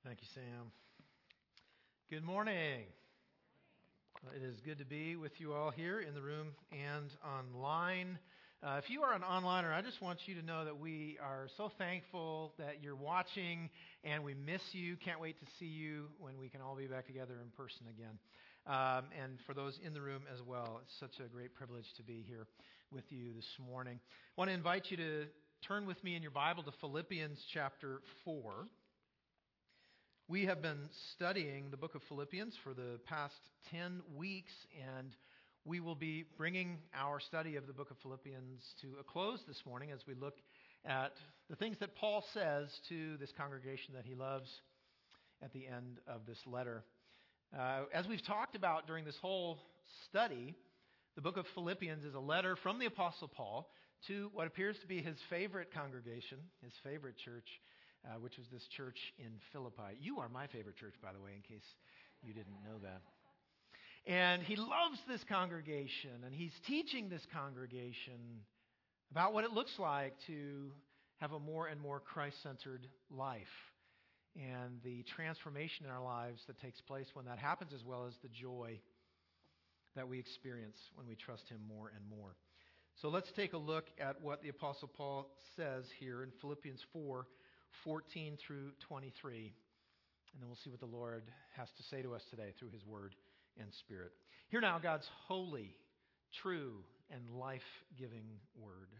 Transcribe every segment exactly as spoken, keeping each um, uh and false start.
Thank you, Sam. Good morning. Well, it is good to be with you all here in the room and online. Uh, if you are an onliner, I just want you to know that we are so thankful that you're watching, and we miss you. Can't wait to see you when we can all be back together in person again. Um, and for those in the room as well, it's such a great privilege to be here with you this morning. I want to invite you to turn with me in your Bible to Philippians chapter four. We have been studying the book of Philippians for the past ten weeks, and we will be bringing our study of the book of Philippians to a close this morning as we look at the things that Paul says to this congregation that he loves at the end of this letter. Uh, as we've talked about during this whole study, the book of Philippians is a letter from the Apostle Paul to what appears to be his favorite congregation, his favorite church, Uh, which was this church in Philippi. You are my favorite church, by the way, in case you didn't know that. And he loves this congregation, and he's teaching this congregation about what it looks like to have a more and more Christ-centered life and the transformation in our lives that takes place when that happens, as well as the joy that we experience when we trust him more and more. So let's take a look at what the Apostle Paul says here in Philippians four, fourteen through twenty-three, and then we'll see what the Lord has to say to us today through his word and spirit. Hear now God's holy, true, and life-giving word.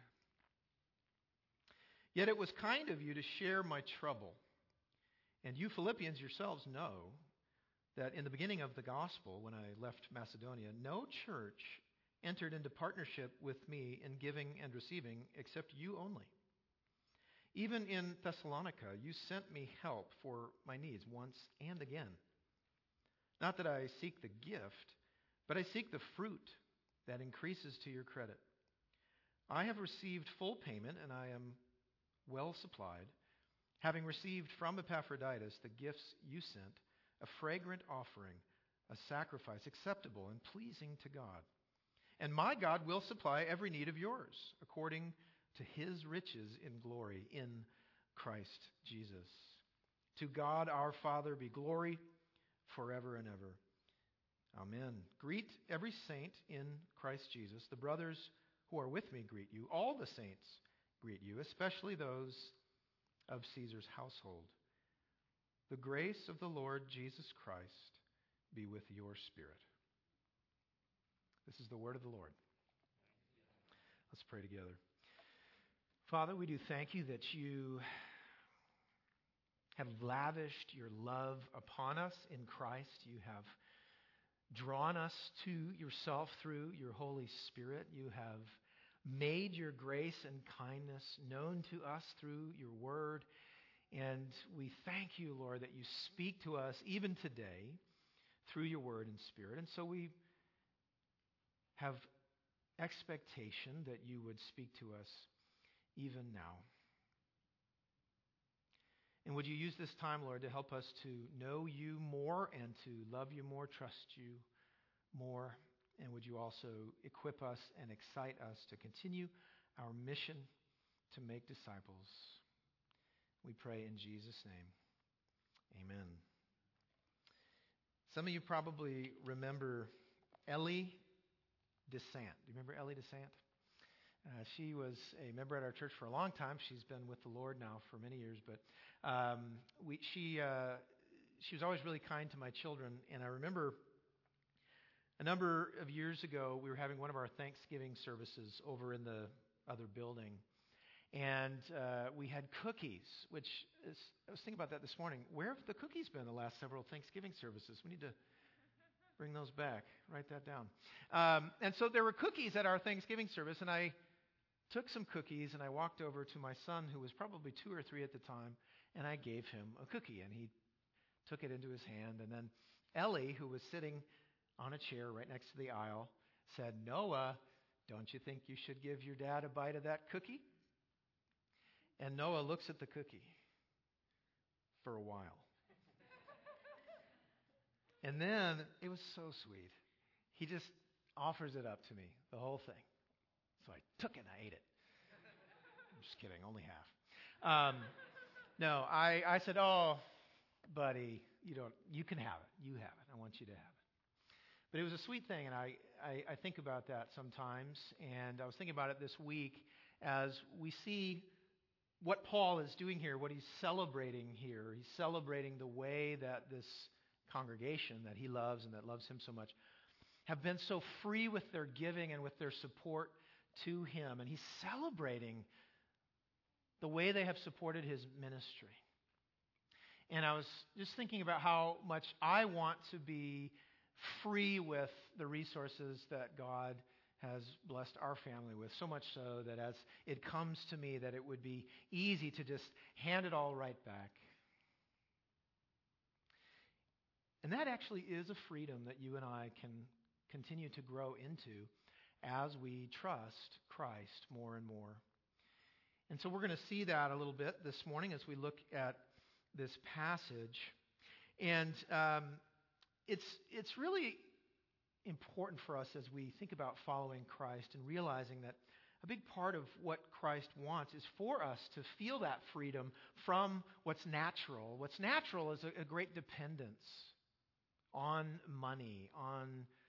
Yet it was kind of you to share my trouble, and you Philippians yourselves know that in the beginning of the gospel, when I left Macedonia, no church entered into partnership with me in giving and receiving except you only. Even in Thessalonica, you sent me help for my needs once and again. Not that I seek the gift, but I seek the fruit that increases to your credit. I have received full payment, and I am well supplied, having received from Epaphroditus the gifts you sent, a fragrant offering, a sacrifice acceptable and pleasing to God. And my God will supply every need of yours, according to his riches in glory in Christ Jesus. To God our Father be glory forever and ever. Amen. Greet every saint in Christ Jesus. The brothers who are with me greet you. All the saints greet you, especially those of Caesar's household. The grace of the Lord Jesus Christ be with your spirit. This is the word of the Lord. Let's pray together. Father, we do thank you that you have lavished your love upon us in Christ. You have drawn us to yourself through your Holy Spirit. You have made your grace and kindness known to us through your word. And we thank you, Lord, that you speak to us even today through your word and spirit. And so we have expectation that you would speak to us even now. And would you use this time, Lord, to help us to know you more and to love you more, trust you more. And would you also equip us and excite us to continue our mission to make disciples. We pray in Jesus' name. Amen. Some of you probably remember Ellie DeSant. Do you remember Ellie DeSant? Uh, she was a member at our church for a long time. She's been with the Lord now for many years, but um, we, she uh, she was always really kind to my children. And I remember a number of years ago, we were having one of our Thanksgiving services over in the other building, and uh, we had cookies. Which is, I was thinking about that this morning. Where have the cookies been the last several Thanksgiving services? We need to bring those back. Write that down. Um, and so there were cookies at our Thanksgiving service, and I took some cookies, and I walked over to my son, who was probably two or three at the time, and I gave him a cookie, and he took it into his hand. And then Ellie, who was sitting on a chair right next to the aisle, said, "Noah, don't you think you should give your dad a bite of that cookie?" And Noah looks at the cookie for a while. And then, it was so sweet. He just offers it up to me, the whole thing. So I took it and I ate it. I'm just kidding, only half. Um, no, I, I said, "Oh, buddy, you don't, you can have it. You have it. I want you to have it. But it was a sweet thing, and I, I, I think about that sometimes. And I was thinking about it this week as we see what Paul is doing here, what he's celebrating here. He's celebrating the way that this congregation that he loves and that loves him so much have been so free with their giving and with their support to him. And he's celebrating the way they have supported his ministry. And I was just thinking about how much I want to be free with the resources that God has blessed our family with, so much so that as it comes to me that it would be easy to just hand it all right back. And that actually is a freedom that you and I can continue to grow into as we trust Christ more and more. And so we're going to see that a little bit this morning as we look at this passage. And um, it's it's really important for us as we think about following Christ and realizing that a big part of what Christ wants is for us to feel that freedom from what's natural. What's natural is a, a great dependence on money, on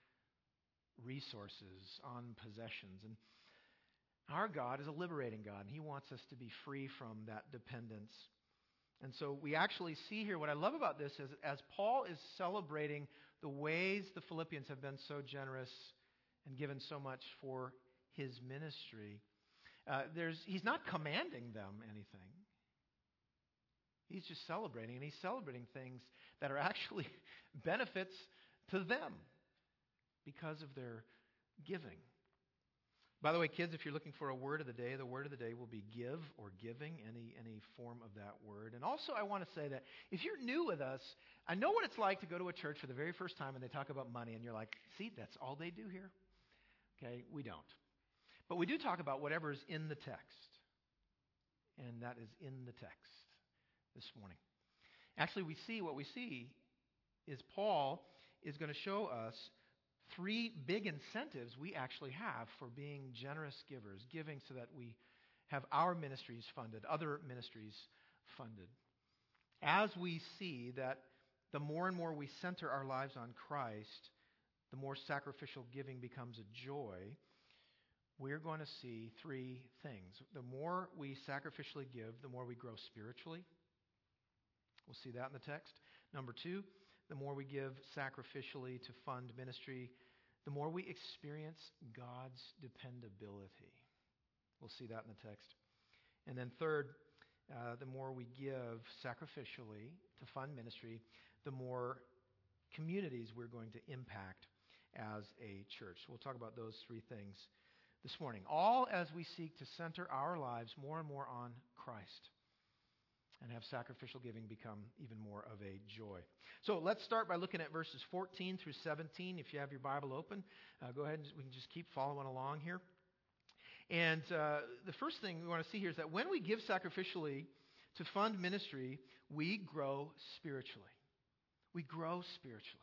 resources, on possessions. And our God is a liberating God, and He wants us to be free from that dependence. And so we actually see here, what I love about this is as Paul is celebrating the ways the Philippians have been so generous and given so much for his ministry, uh, there's he's not commanding them anything. He's just celebrating, and he's celebrating things that are actually benefits to them because of their giving. By the way, kids, if you're looking for a word of the day, the word of the day will be give or giving, any any form of that word. And also I want to say that if you're new with us, I know what it's like to go to a church for the very first time and they talk about money and you're like, see, that's all they do here? Okay, we don't. But we do talk about whatever is in the text. And that is in the text this morning. Actually, we see what we see is Paul is going to show us three big incentives we actually have for being generous givers, giving so that we have our ministries funded, other ministries funded. As we see that the more and more we center our lives on Christ, the more sacrificial giving becomes a joy, we're going to see three things. The more we sacrificially give, the more we grow spiritually. We'll see that in the text. Number two, the more we give sacrificially to fund ministry, the more we experience God's dependability. We'll see that in the text. And then third, uh, the more we give sacrificially to fund ministry, the more communities we're going to impact as a church. So we'll talk about those three things this morning, all as we seek to center our lives more and more on Christ and have sacrificial giving become even more of a joy. So let's start by looking at verses fourteen through seventeen. If you have your Bible open, uh, go ahead and we can just keep following along here. And uh, the first thing we want to see here is that when we give sacrificially to fund ministry, we grow spiritually. We grow spiritually.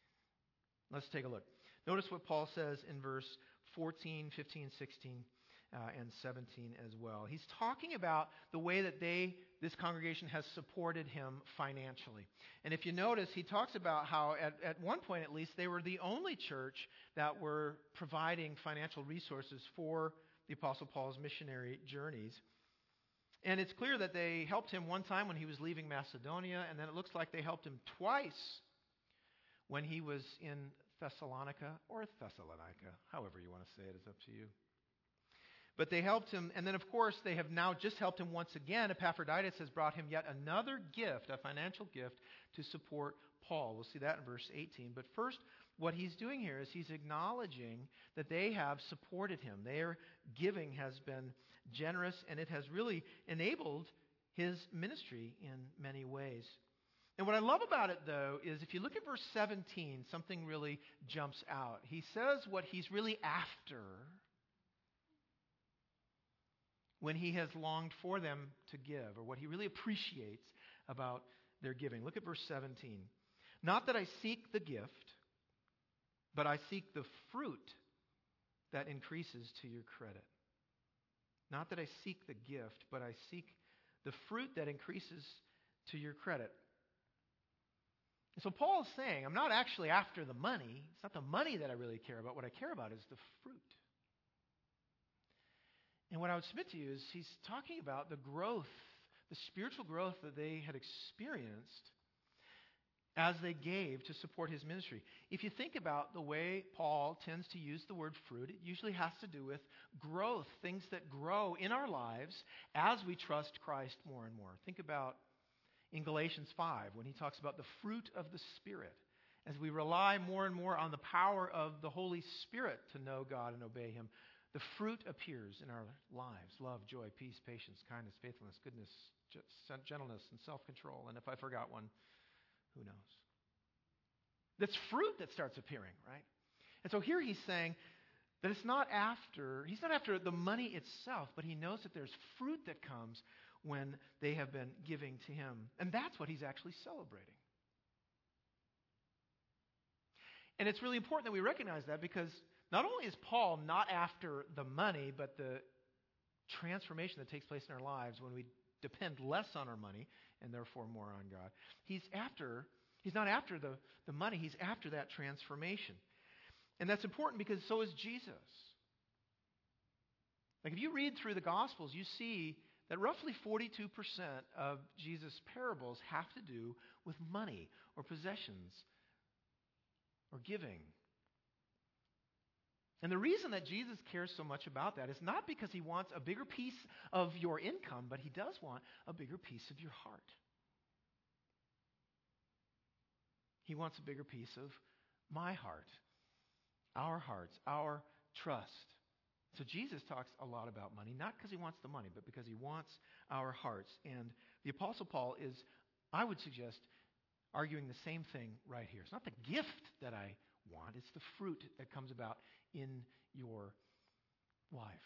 Let's take a look. Notice what Paul says in verse fourteen, fifteen, sixteen, uh, and seventeen as well. He's talking about the way that they, this congregation, has supported him financially. And if you notice, he talks about how at, at one point at least, they were the only church that were providing financial resources for the Apostle Paul's missionary journeys. And it's clear that they helped him one time when he was leaving Macedonia, and then it looks like they helped him twice when he was in Thessalonica, or Thessalonica, however you want to say it, is up to you. But they helped him, and then of course they have now just helped him once again. Epaphroditus has brought him yet another gift, a financial gift, to support Paul. We'll see that in verse eighteen. But first, what he's doing here is he's acknowledging that they have supported him. Their giving has been generous, and it has really enabled his ministry in many ways. And what I love about it, though, is if you look at verse seventeen, something really jumps out. He says what he's really after when he has longed for them to give, or what he really appreciates about their giving. Look at verse seventeen. Not that I seek the gift, but I seek the fruit that increases to your credit. Not that I seek the gift, but I seek the fruit that increases to your credit. So Paul is saying, I'm not actually after the money. It's not the money that I really care about. What I care about is the fruit. And what I would submit to you is he's talking about the growth, the spiritual growth that they had experienced as they gave to support his ministry. If you think about the way Paul tends to use the word fruit, it usually has to do with growth, things that grow in our lives as we trust Christ more and more. Think about in Galatians five when he talks about the fruit of the Spirit. As we rely more and more on the power of the Holy Spirit to know God and obey him, the fruit appears in our lives: love, joy, peace, patience, kindness, faithfulness, goodness, gentleness, and self-control. And if I forgot one, who knows? That's fruit that starts appearing, right? And so here he's saying that it's not after, he's not after the money itself, but he knows that there's fruit that comes when they have been giving to him. And that's what he's actually celebrating. And it's really important that we recognize that, because not only is Paul not after the money, but the transformation that takes place in our lives when we depend less on our money and therefore more on God. He's after, he's not after the, the money, he's after that transformation. And that's important because so is Jesus. Like if you read through the Gospels, you see that roughly forty-two percent of Jesus' parables have to do with money or possessions or giving. And the reason that Jesus cares so much about that is not because he wants a bigger piece of your income, but he does want a bigger piece of your heart. He wants a bigger piece of my heart, our hearts, our trust. So Jesus talks a lot about money, not because he wants the money, but because he wants our hearts. And the Apostle Paul is, I would suggest, arguing the same thing right here. It's not the gift that I want, it's the fruit that comes about in your life.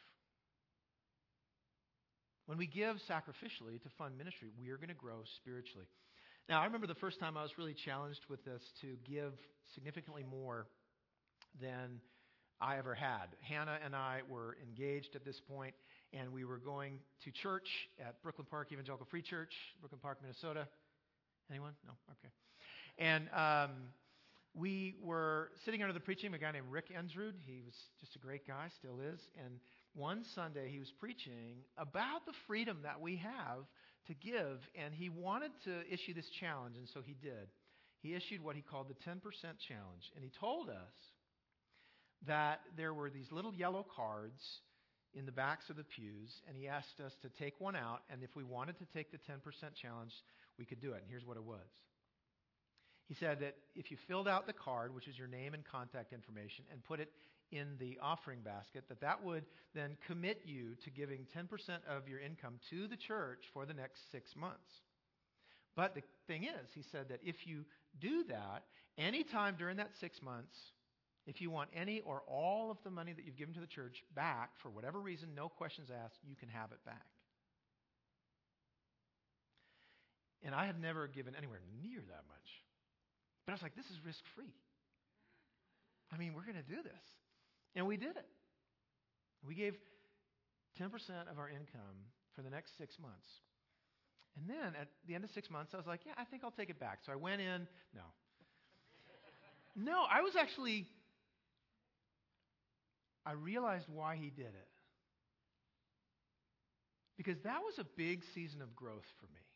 When we give sacrificially to fund ministry, we are going to grow spiritually. Now, I remember the first time I was really challenged with this to give significantly more than I ever had. Hannah and I were engaged at this point, and we were going to church at Brooklyn Park Evangelical Free Church, Brooklyn Park, Minnesota. Anyone? No? Okay. And um, we were sitting under the preaching of a guy named Rick Ensrud. He was just a great guy, still is. And one Sunday he was preaching about the freedom that we have to give, and he wanted to issue this challenge, and so he did. He issued what he called the ten percent challenge, and he told us that there were these little yellow cards in the backs of the pews, and he asked us to take one out, and if we wanted to take the ten percent challenge, we could do it. And here's what it was. He said that if you filled out the card, which is your name and contact information, and put it in the offering basket, that that would then commit you to giving ten percent of your income to the church for the next six months. But the thing is, he said that if you do that, anytime during that six months, if you want any or all of the money that you've given to the church back, for whatever reason, no questions asked, you can have it back. And I had never given anywhere near that much. But I was like, this is risk-free. I mean, we're going to do this. And we did it. We gave ten percent of our income for the next six months. And then at the end of six months, I was like, yeah, I think I'll take it back. So I went in. No. No, I was actually, I realized why he did it. Because that was a big season of growth for me.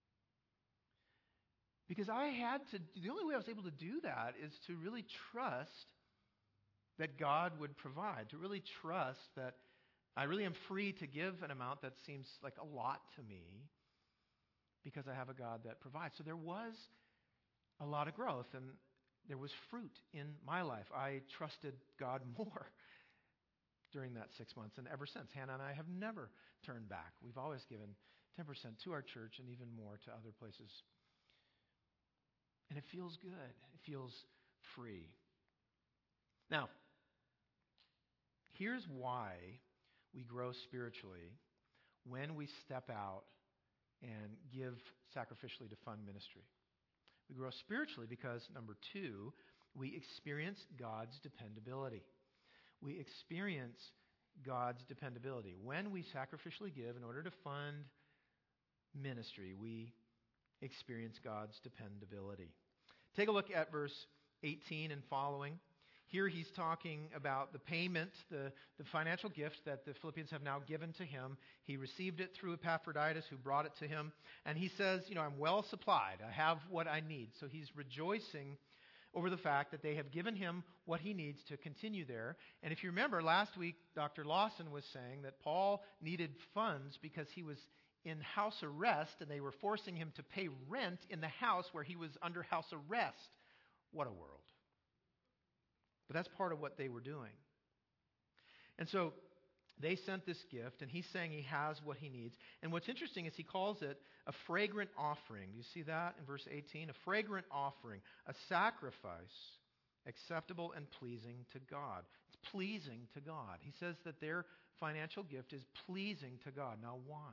Because I had to, the only way I was able to do that is to really trust that God would provide, to really trust that I really am free to give an amount that seems like a lot to me because I have a God that provides. So there was a lot of growth, and there was fruit in my life. I trusted God more during that six months, and ever since, Hannah and I have never turned back. We've always given ten percent to our church and even more to other places. And it feels good. It feels free. Now, here's why we grow spiritually when we step out and give sacrificially to fund ministry. We grow spiritually because, number two, we experience God's dependability. We experience God's dependability. When we sacrificially give in order to fund ministry, we experience God's dependability. Take a look at verse eighteen and following. Here he's talking about the payment, the, the financial gift that the Philippians have now given to him. He received it through Epaphroditus, who brought it to him. And he says, you know, I'm well supplied. I have what I need. So he's rejoicing over the fact that they have given him what he needs to continue there. And if you remember, last week, Doctor Lawson was saying that Paul needed funds because he was in house arrest, and they were forcing him to pay rent in the house where he was under house arrest. What a world. But that's part of what they were doing. And so they sent this gift, and he's saying he has what he needs. And what's interesting is he calls it a fragrant offering. Do you see that in verse eighteen? A fragrant offering, a sacrifice acceptable and pleasing to God. It's pleasing to God. He says that their financial gift is pleasing to God. Now, why?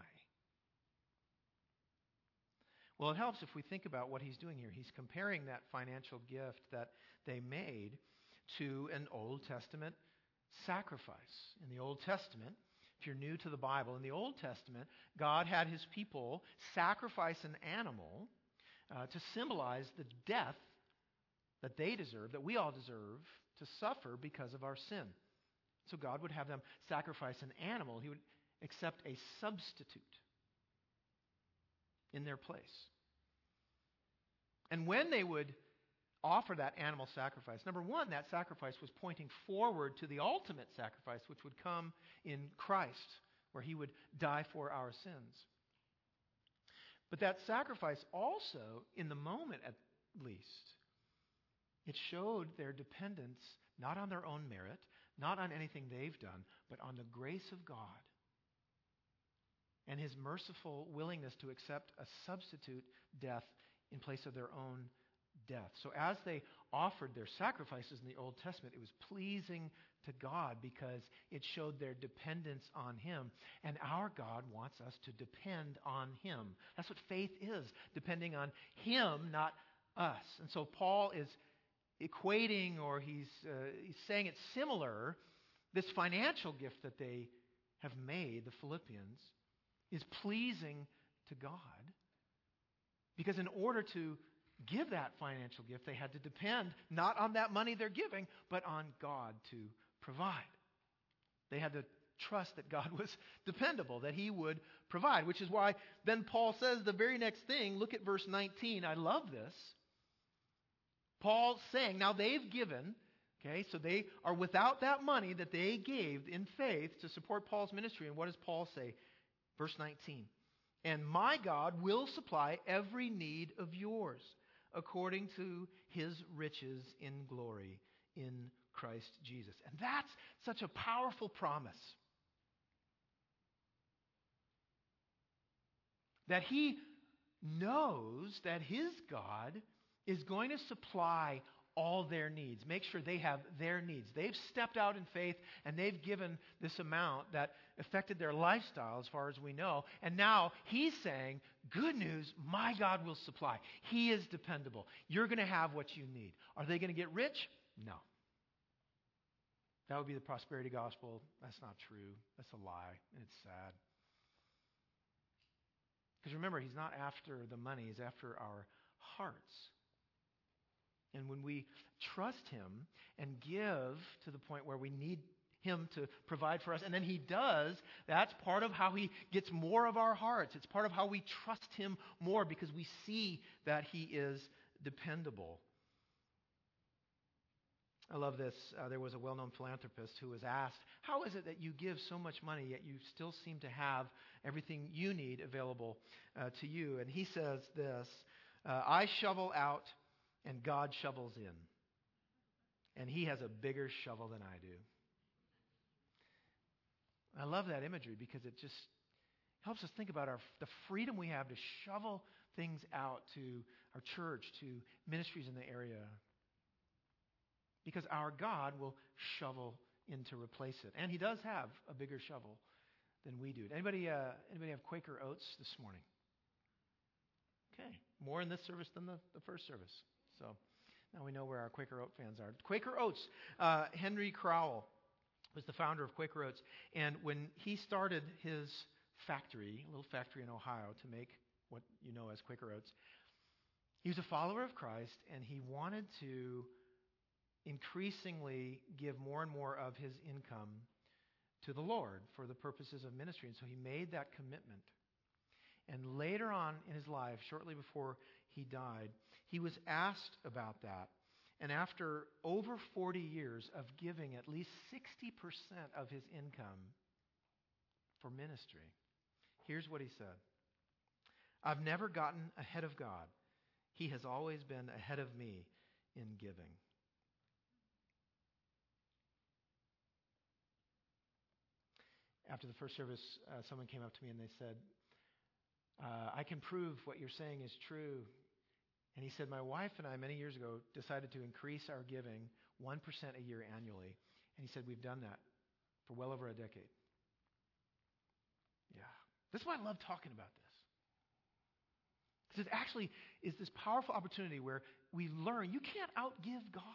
Well, it helps if we think about what he's doing here. He's comparing that financial gift that they made to an Old Testament sacrifice. In the Old Testament, if you're new to the Bible, in the Old Testament, God had his people sacrifice an animal uh, to symbolize the death that they deserve, that we all deserve to suffer because of our sin. So God would have them sacrifice an animal. He would accept a substitute in their place. And when they would offer that animal sacrifice, number one, that sacrifice was pointing forward to the ultimate sacrifice, which would come in Christ, where he would die for our sins. But that sacrifice also, in the moment at least, it showed their dependence not on their own merit, not on anything they've done, but on the grace of God and his merciful willingness to accept a substitute death in place of their own death. So as they offered their sacrifices in the Old Testament, it was pleasing to God because it showed their dependence on him. And our God wants us to depend on him. That's what faith is, depending on him, not us. And so Paul is equating, or he's, uh, he's saying it's similar. This financial gift that they have made, the Philippians, is pleasing to God because in order to give that financial gift, they had to depend not on that money they're giving, but on God to provide. They had to trust that God was dependable, that he would provide, which is why then Paul says the very next thing, look at verse nineteen. I love this. Paul's saying, now they've given, okay, so they are without that money that they gave in faith to support Paul's ministry. And what does Paul say? Verse nineteen. And my God will supply every need of yours according to his riches in glory in Christ Jesus. And that's such a powerful promise. That he knows that his God is going to supply all their needs. Make sure they have their needs. They've stepped out in faith and they've given this amount that affected their lifestyle as far as we know. And now he's saying, good news, my God will supply. He is dependable. You're going to have what you need. Are they going to get rich? No. That would be the prosperity gospel. That's not true. That's a lie. And it's sad. Because remember, he's not after the money. He's after our hearts. And when we trust him and give to the point where we need him to provide for us, and then he does, that's part of how he gets more of our hearts. It's part of how we trust him more because we see that he is dependable. I love this. Uh, there was a well-known philanthropist who was asked, how is it that you give so much money, yet you still seem to have everything you need available uh, to you? And he says this, uh, I shovel out and God shovels in. And he has a bigger shovel than I do. I love that imagery because it just helps us think about our the freedom we have to shovel things out to our church, to ministries in the area. Because our God will shovel in to replace it. And he does have a bigger shovel than we do. Anybody, uh, anybody have Quaker Oats this morning? Okay. More in this service than the, the first service. So now we know where our Quaker Oat fans are. Quaker Oats. Uh, Henry Crowell was the founder of Quaker Oats. And when he started his factory, a little factory in Ohio to make what you know as Quaker Oats, He was a follower of Christ, and he wanted to increasingly give more and more of his income to the Lord for the purposes of ministry. And so he made that commitment. And later on in his life, shortly before he died, he was asked about that. And after over forty years of giving at least sixty percent of his income for ministry, here's what he said. I've never gotten ahead of God. He has always been ahead of me in giving. After the first service, uh, someone came up to me and they said, uh, I can prove what you're saying is true. And he said, my wife and I, many years ago, decided to increase our giving one percent a year annually. And he said, we've done that for well over a decade. Yeah. That's why I love talking about this. Because it actually is this powerful opportunity where we learn you can't outgive God.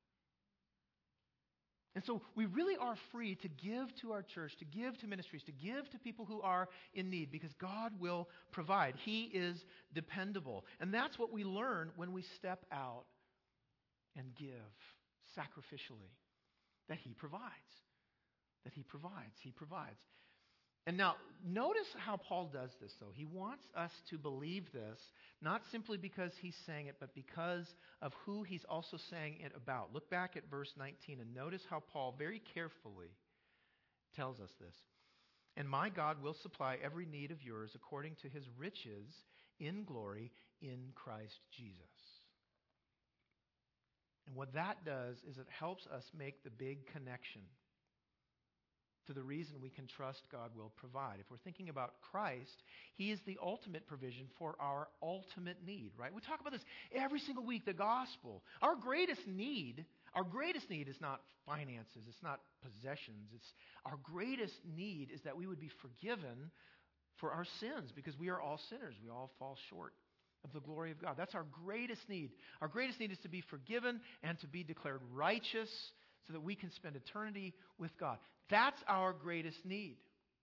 And so we really are free to give to our church, to give to ministries, to give to people who are in need because God will provide. He is dependable. And that's what we learn when we step out and give sacrificially. That He provides. That He provides. He provides. And now, notice how Paul does this, though. He wants us to believe this, not simply because he's saying it, but because of who he's also saying it about. Look back at verse nineteen and notice how Paul very carefully tells us this. And my God will supply every need of yours according to His riches in glory in Christ Jesus. And what that does is it helps us make the big connection to the reason we can trust God will provide. If we're thinking about Christ, He is the ultimate provision for our ultimate need, right? We talk about this every single week, the gospel. Our greatest need, our greatest need is not finances, it's not possessions. It's our greatest need is that we would be forgiven for our sins because we are all sinners. We all fall short of the glory of God. That's our greatest need. Our greatest need is to be forgiven and to be declared righteous so that we can spend eternity with God. That's our greatest need.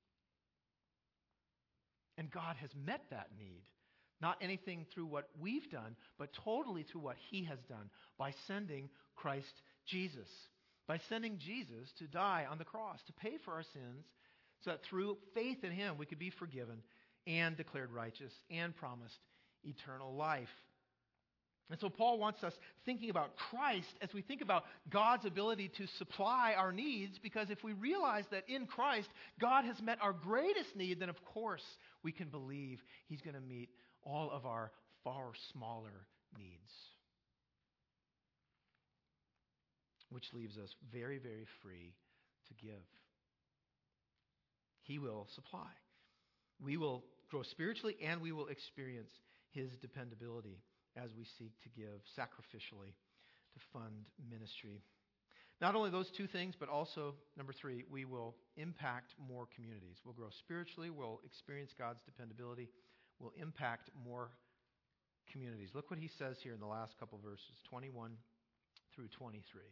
And God has met that need. Not anything through what we've done, but totally through what He has done by sending Christ Jesus. By sending Jesus to die on the cross, to pay for our sins, so that through faith in Him we could be forgiven and declared righteous and promised eternal life. And so Paul wants us thinking about Christ as we think about God's ability to supply our needs, because if we realize that in Christ God has met our greatest need, then of course we can believe He's going to meet all of our far smaller needs. Which leaves us very, very free to give. He will supply. We will grow spiritually and we will experience His dependability as we seek to give sacrificially to fund ministry. Not only those two things, but also, number three, we will impact more communities. We'll grow spiritually, we'll experience God's dependability, we'll impact more communities. Look what he says here in the last couple verses, twenty-one through twenty-three.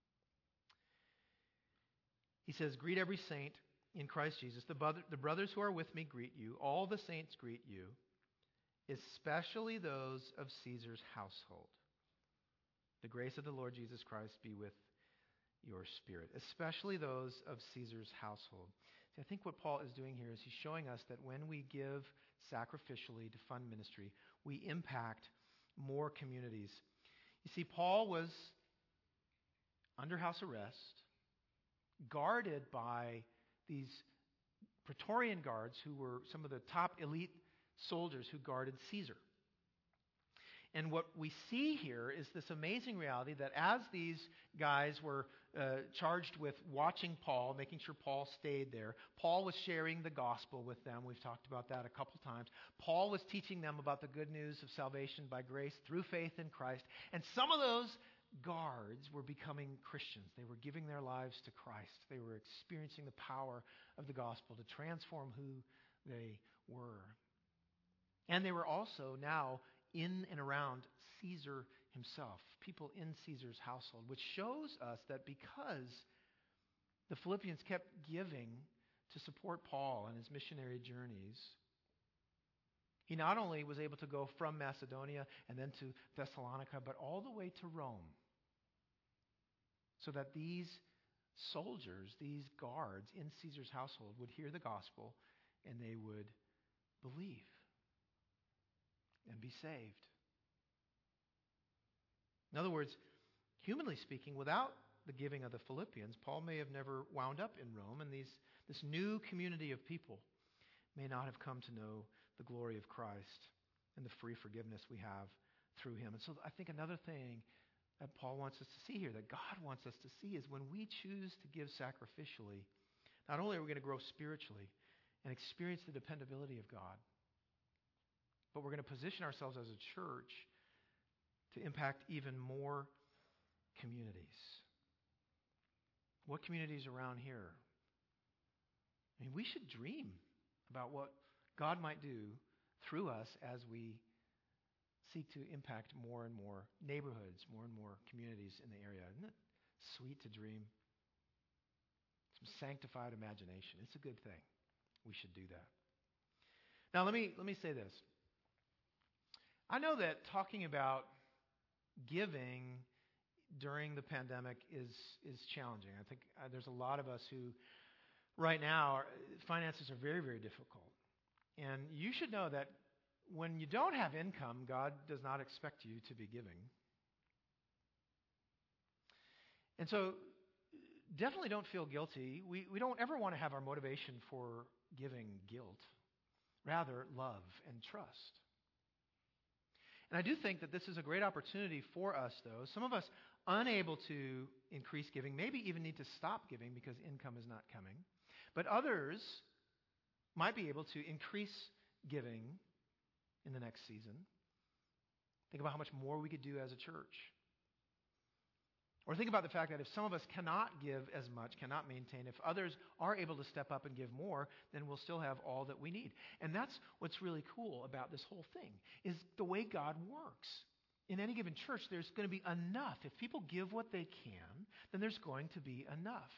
He says, greet every saint in Christ Jesus. The, brother, the brothers who are with me greet you. All the saints greet you, especially those of Caesar's household. The grace of the Lord Jesus Christ be with your spirit, especially those of Caesar's household. See, I think what Paul is doing here is he's showing us that when we give sacrificially to fund ministry, we impact more communities. You see, Paul was under house arrest, guarded by these Praetorian guards who were some of the top elite soldiers who guarded Caesar. And what we see here is this amazing reality that as these guys were uh, charged with watching Paul, making sure Paul stayed there, Paul was sharing the gospel with them. We've talked about that a couple times. Paul was teaching them about the good news of salvation by grace through faith in Christ. And some of those guards were becoming Christians. They were giving their lives to Christ. They were experiencing the power of the gospel to transform who they were. And they were also now in and around Caesar himself, people in Caesar's household, which shows us that because the Philippians kept giving to support Paul and his missionary journeys, He not only was able to go from Macedonia and then to Thessalonica, but all the way to Rome, so that these soldiers, these guards in Caesar's household would hear the gospel and they would believe and be saved. In other words, humanly speaking, without the giving of the Philippians, Paul may have never wound up in Rome, and these, this new community of people may not have come to know the glory of Christ and the free forgiveness we have through him. And so I think another thing that Paul wants us to see here, that God wants us to see, is when we choose to give sacrificially, not only are we going to grow spiritually and experience the dependability of God, but we're going to position ourselves as a church to impact even more communities. What communities around here? I mean, we should dream about what God might do through us as we seek to impact more and more neighborhoods, more and more communities in the area. Isn't it sweet to dream? Some sanctified imagination. It's a good thing. We should do that. Now, let me let me say this. I know that talking about giving during the pandemic is is challenging. I think uh, there's a lot of us who, right now, our finances are very, very difficult. And you should know that when you don't have income, God does not expect you to be giving. And so, definitely don't feel guilty. We, we don't ever want to have our motivation for giving guilt. Rather, love and trust. And I do think that this is a great opportunity for us, though. Some of us unable to increase giving, maybe even need to stop giving because income is not coming. But others might be able to increase giving in the next season. Think about how much more we could do as a church. Or think about the fact that if some of us cannot give as much, cannot maintain, if others are able to step up and give more, then we'll still have all that we need. And that's what's really cool about this whole thing, is the way God works. In any given church, there's going to be enough. If people give what they can, then there's going to be enough.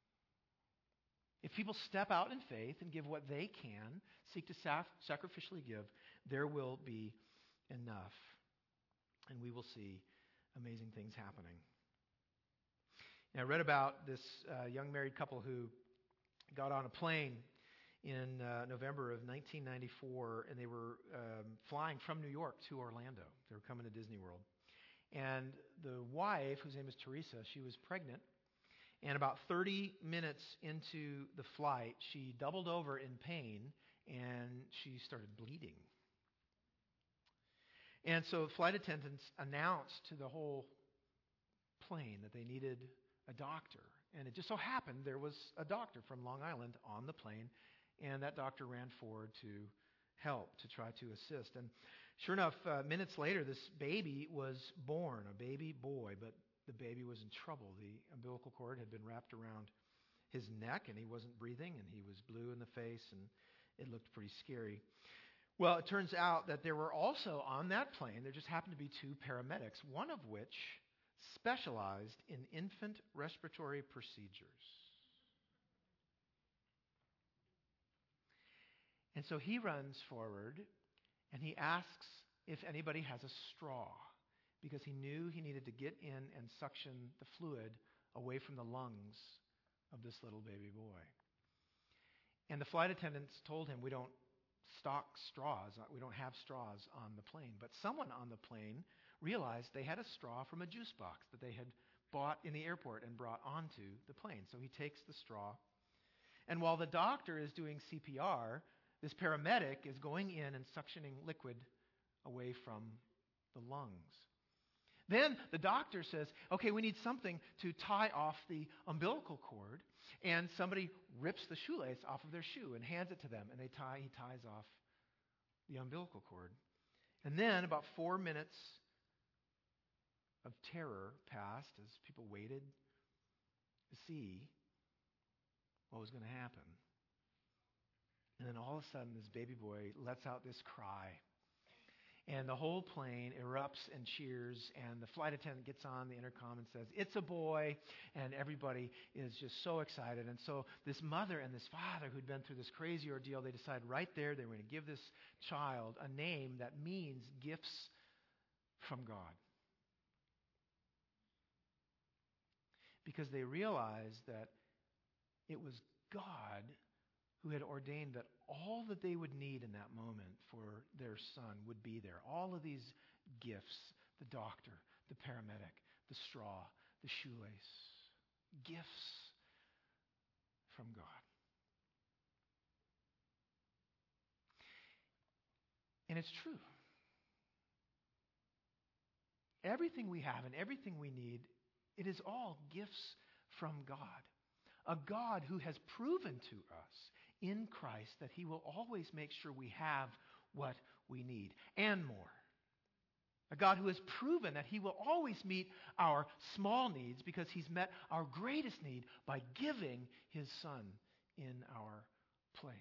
If people step out in faith and give what they can, seek to sac- sacrificially give, there will be enough. And we will see amazing things happening. Now, I read about this uh, young married couple who got on a plane in uh, November of nineteen ninety-four, and they were um, flying from New York to Orlando. They were coming to Disney World. And the wife, whose name is Teresa, she was pregnant. And about thirty minutes into the flight, she doubled over in pain, and she started bleeding. And so flight attendants announced to the whole plane that they needed a doctor. And it just so happened there was a doctor from Long Island on the plane, and that doctor ran forward to help, to try to assist. And sure enough, uh, minutes later, this baby was born, a baby boy, but the baby was in trouble. The umbilical cord had been wrapped around his neck, and he wasn't breathing, and he was blue in the face, and it looked pretty scary. Well, it turns out that there were also on that plane, there just happened to be two paramedics, one of which specialized in infant respiratory procedures. And so he runs forward and he asks if anybody has a straw, because he knew he needed to get in and suction the fluid away from the lungs of this little baby boy. And the flight attendants told him, we don't stock straws. We don't have straws on the plane. But someone on the plane realized they had a straw from a juice box that they had bought in the airport and brought onto the plane. So he takes the straw. And while the doctor is doing C P R, this paramedic is going in and suctioning liquid away from the lungs. Then the doctor says, okay, we need something to tie off the umbilical cord. And somebody rips the shoelace off of their shoe and hands it to them. And they tie, he ties off the umbilical cord. And then about four minutes of terror passed as people waited to see what was going to happen. And then all of a sudden, this baby boy lets out this cry. And the whole plane erupts and cheers, and the flight attendant gets on the intercom and says, "It's a boy," and everybody is just so excited. And so this mother and this father who'd been through this crazy ordeal, they decide right there they were going to give this child a name that means gifts from God. Because they realized that it was God who had ordained that all that they would need in that moment for their son would be there. All of these gifts, the doctor, the paramedic, the straw, the shoelace, gifts from God. And it's true. Everything we have and everything we need, it is all gifts from God. A God who has proven to us in Christ that He will always make sure we have what we need and more. A God who has proven that He will always meet our small needs because He's met our greatest need by giving His Son in our place.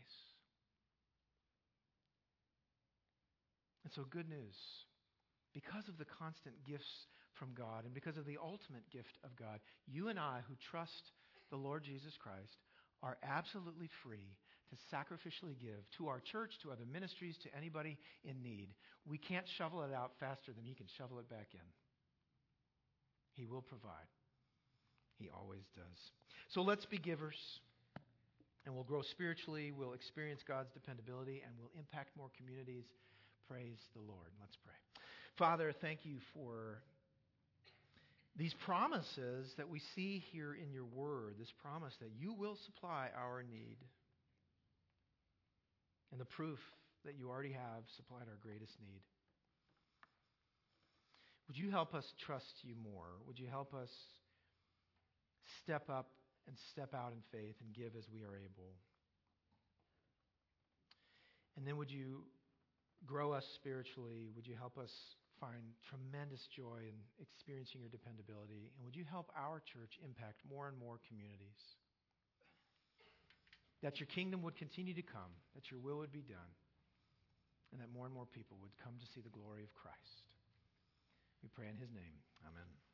And so, good news. Because of the constant gifts from God and because of the ultimate gift of God, you and I who trust the Lord Jesus Christ are absolutely free to sacrificially give to our church, to other ministries, to anybody in need. We can't shovel it out faster than He can shovel it back in. He will provide. He always does. So let's be givers, and we'll grow spiritually, we'll experience God's dependability, and we'll impact more communities. Praise the Lord. Let's pray. Father, thank you for these promises that we see here in your word, this promise that you will supply our need, and the proof that you already have supplied our greatest need. Would you help us trust you more? Would you help us step up and step out in faith and give as we are able? And then would you grow us spiritually? Would you help us find tremendous joy in experiencing your dependability? And would you help our church impact more and more communities? That your kingdom would continue to come, that your will would be done, and that more and more people would come to see the glory of Christ. We pray in His name. Amen.